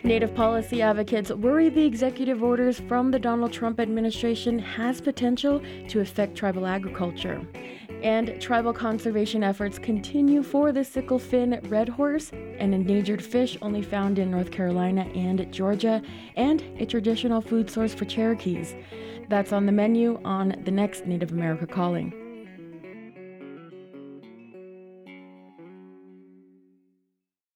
Native policy advocates worry the executive orders from the Donald Trump administration has potential to affect tribal agriculture. And tribal conservation efforts continue for the sickle-fin red horse, an endangered fish only found in North Carolina and Georgia, and a traditional food source for Cherokees. That's on the menu on the next Native America Calling.